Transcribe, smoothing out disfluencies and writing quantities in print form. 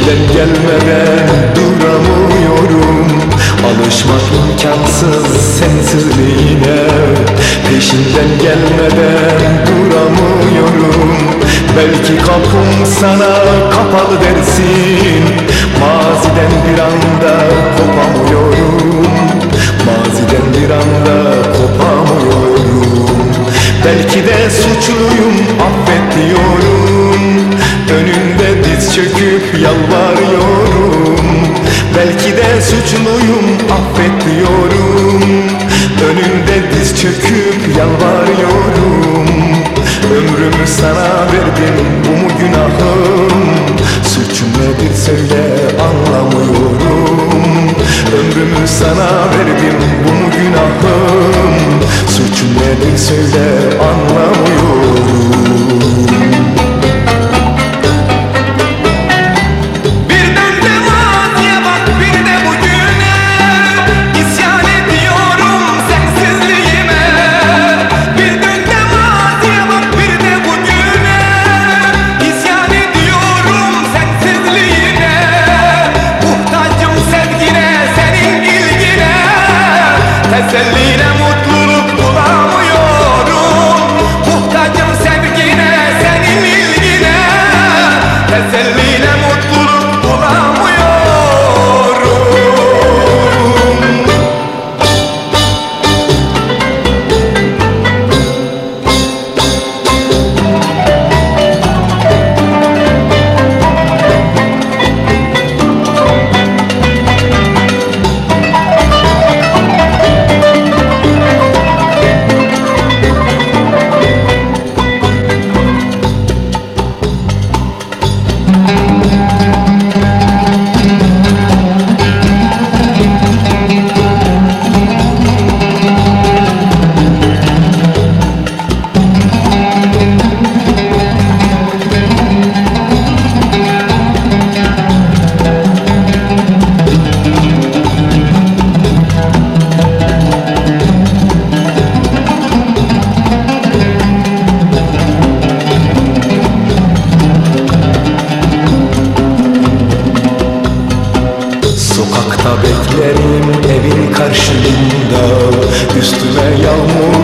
Peşinden gelmeden duramıyorum. Alışmak imkansız sensizliğine. Peşinden gelmeden duramıyorum. Belki kapım sana kapalı dersin. Maziden bir anda kopamıyorum. Maziden bir anda kopamıyorum. Belki de suçluyum, affet diyorum. Önünde diz çöküp yalvarıyorum. Belki de suçluyum, affet diyorum. Önünde diz çöküp yalvarıyorum. Ömrümü sana verdim, bu mu günahım? Suçum nedir söyle, anlamıyorum. Ömrümü sana verdim, bu mu günahım? Suçum nedir söyle, anlamıyorum. Teselline mutluluk bulamıyorum. Muhtacım sevgine, senin ilgine. Teselline mutluluk bulamıyorum. Sokakta beklerim evin karşılığında. Üstüme yağmur